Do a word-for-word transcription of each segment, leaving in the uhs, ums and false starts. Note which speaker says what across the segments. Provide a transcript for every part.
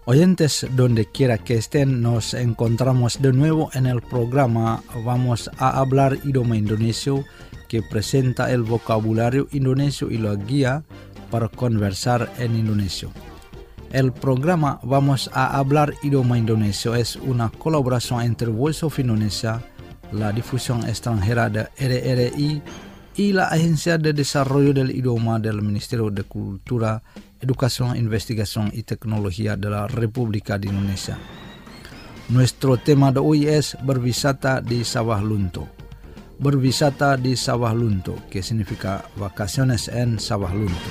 Speaker 1: Oyentes, donde quiera que estén, nos encontramos de nuevo en el programa Vamos a hablar idioma indonesio, que presenta el vocabulario indonesio y la guía para conversar en indonesio. El programa Vamos a hablar idioma indonesio es una colaboración entre Voice of Indonesia, la difusión extranjera de R R I y la Agencia de Desarrollo del Idioma del Ministerio de Cultura, Educación, Investigación y Tecnología de la República de Indonesia. Nuestro tema de hoy es berwisata di Sawah Lunto. Berwisata di Sawah Lunto, que significa vacaciones en Sawah Lunto.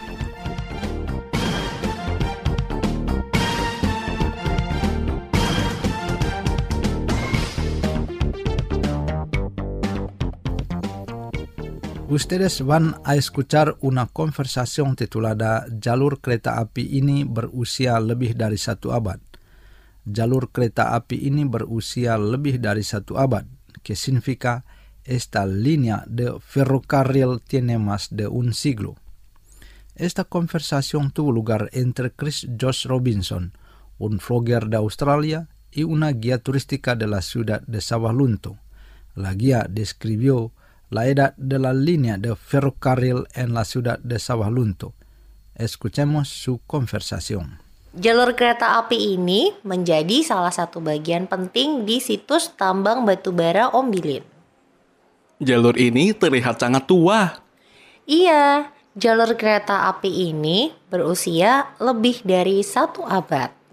Speaker 1: Ustedes van a escuchar una conversación titulada Jalur Kereta Api ini berusia lebih dari satu abad. Jalur kereta api ini berusia lebih dari satu abad, que significa esta línea de ferrocarril tiene más de un siglo. Esta conversación tuvo lugar entre Chris Josh Robinson, un vlogger de Australia, y una guía turística de la ciudad de Sawah Lunto. La guía describió la edad de la línea de ferrocarril en la ciudad de Sawah Lunto. Escuchemos su conversación.
Speaker 2: Jalur kereta api ini menjadi salah satu bagian penting di situs tambang batubara Ombilin.
Speaker 3: Jalur ini terlihat sangat tua.
Speaker 2: Iya, jalur kereta api ini berusia lebih dari satu abad.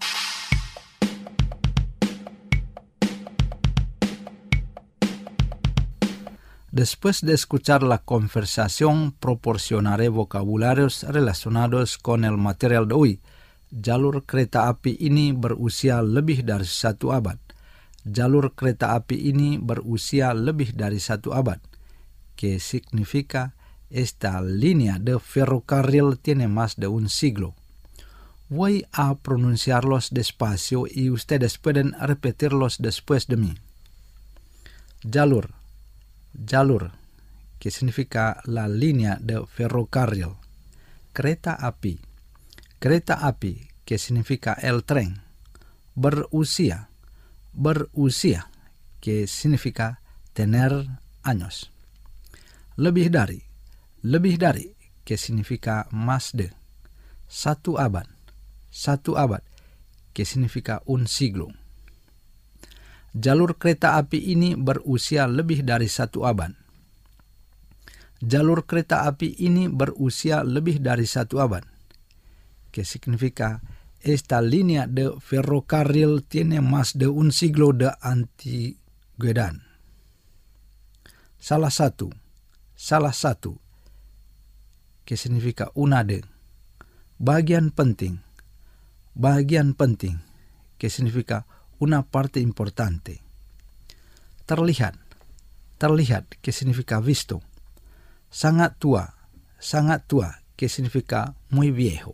Speaker 1: Después de escuchar la conversación, proporcionaré vocabularios relacionados con el material de hoy. Jalur kereta api ini berusia lebih dari satu abad. Jalur kereta api ini berusia lebih dari satu abad, que significa esta línea de ferrocarril tiene más de un siglo. Voy a pronunciarlos despacio y ustedes pueden repetirlos después de mí. Jalur. Jalur, que significa la línea de ferrocarril. Kereta api. Kereta api, que significa el tren. Berusia. Berusia, que significa tener años. Lebih dari. Lebih dari, que significa más de. Satu abad. Satu abad, que significa un siglo. Jalur kereta api ini berusia lebih dari satu abad. Jalur kereta api ini berusia lebih dari satu abad, que significa esta línea de ferrocarril tiene más de un siglo de antigüedad. Salah satu, salah satu, que significa una de. Bagian penting, bagian penting, que significa una parte importante. Terlihat, terlihat, que significa visto. Sangat tua, sangat tua, que significa muy viejo.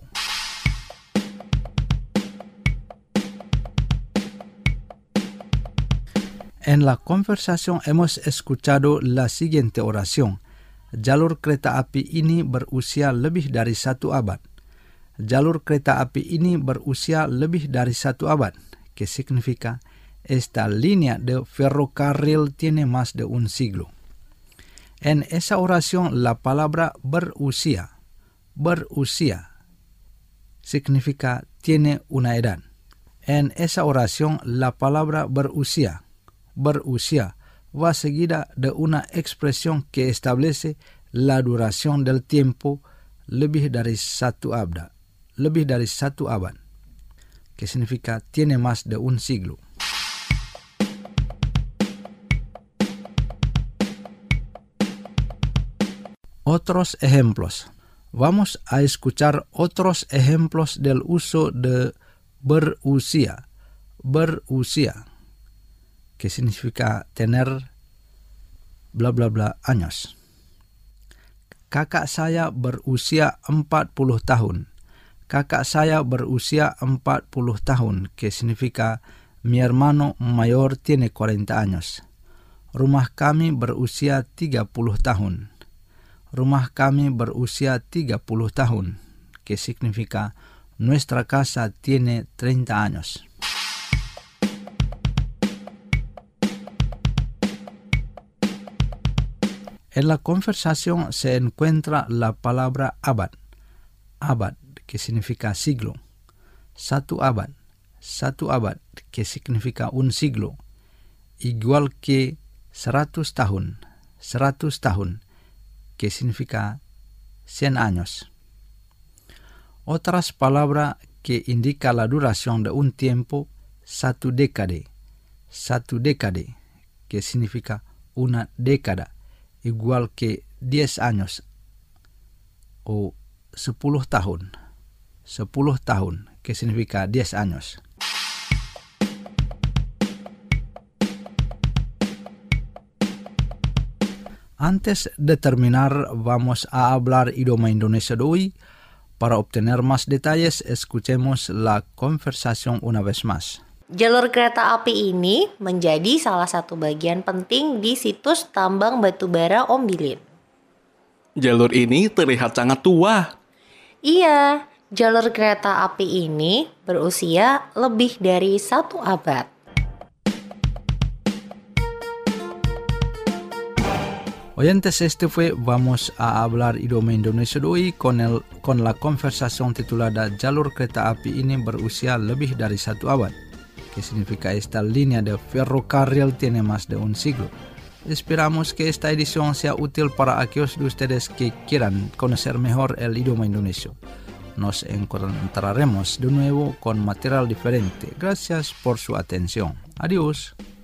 Speaker 1: En la conversación hemos escuchado la siguiente oración. Jalur kereta api ini berusia lebih dari satu abad. Jalur kereta api ini berusia lebih dari satu abad, que significa esta línea de ferrocarril tiene más de un siglo. En esa oración la palabra berusia, berusia, significa tiene una edad. En esa oración la palabra berusia, berusia, va seguida de una expresión que establece la duración del tiempo lebih dari satu abad, lebih dari satu abad, que significa tiene más de un siglo. Otros ejemplos. Vamos a escuchar otros ejemplos del uso de berusia, berusia, que significa tener bla bla bla años. Kakak saya berusia empat puluh tahun. Kakak saya berusia empat puluh tahun, que significa mi hermano mayor tiene cuarenta años. Rumah kami berusia tiga puluh tahun. Rumah kami berusia tiga puluh tahun, que significa Nuestra casa tiene treinta años. En la conversación se encuentra la palabra abad. Abad, que significa siglo. Satu abad. Satu abad, que significa un siglo. Igual que seratus tahun. Seratus tahun, que significa cien años. Otras palabras que indican la duración de un tiempo, satu dekade. Satu dekade, que significa una década, igual que diez años o sepuluh tahun. Sepuluh tahun, que significa diez años. Antes de terminar, vamos a hablar idioma Indonesia de hoy. Para obtener más detalles, escuchemos la conversación una vez más.
Speaker 2: Jalur kereta api ini menjadi salah satu bagian penting di situs tambang batubara Ombilin.
Speaker 3: Jalur ini terlihat sangat tua.
Speaker 2: Iya, jalur kereta api ini berusia lebih dari satu abad.
Speaker 1: Oyentes, este fue Vamos a hablar idioma Indonesia de hoy con, el, con la conversación titulada Jalur kereta api ini berusia lebih dari satu abad, que significa esta línea de ferrocarril tiene más de un siglo. Esperamos que esta edición sea útil para aquellos de ustedes que quieran conocer mejor el idioma indonesio. Nos encontraremos de nuevo con material diferente. Gracias por su atención. Adiós.